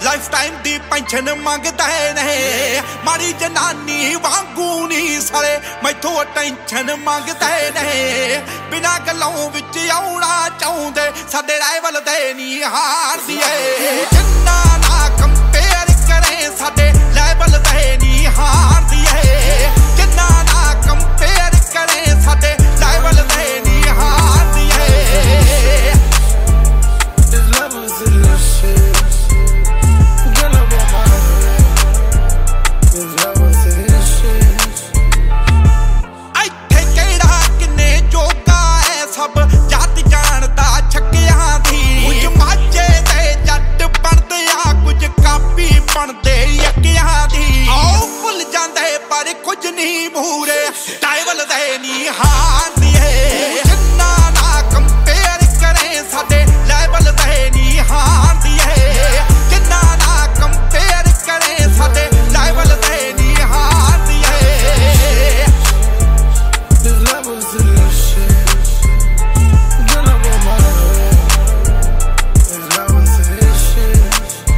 life time ਦੀ pension ਮੰਗਦੇ ਨੇ ਮਾੜੀ ਜਨਾਨੀ ਵਾਂਗੂ ਨੀ ਸਾਲੇ ਮੈਥੋਂ ਟੈਨਸ਼ਨ ਮੰਗਦੇ ਨੇ ਬਿਨਾਂ ਗੱਲੋਂ ਵਿੱਚ ਆਉਣਾ ਚਾਹੁੰਦੇ ਸਾਡੇ ਰਾਈਵਲ ਦੇ ਨੀ ਹਾਰਦੀ ਏ ਜਿੰਨਾ ਨਾ ਕੰਪੇਅਰ ਕਰੇ ਸਾਡੇ ਲੈਵਲ ਤੇ ਨੀ ਹਾਰਦੀ ਏ ਜਿੰਨਾ ਨਾ ਕੰਪੇਅਰ ਕਰੇ ਸਾਡੇ